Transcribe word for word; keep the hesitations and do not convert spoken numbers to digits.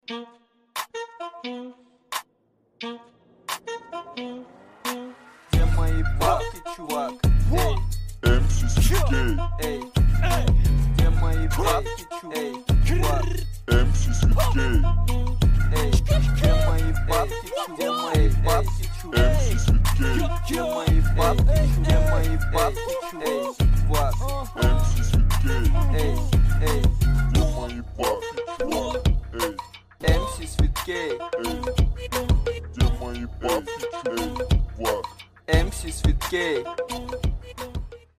Где мои бабки, чувак? Эй, эм си Сергей, эй, где мои бабки, чувак? эм си Сергей, Эй, где мои бабки, где мои бабки, чувак? эм си Сергей, Где мои бабки, где мои бабки, чувак?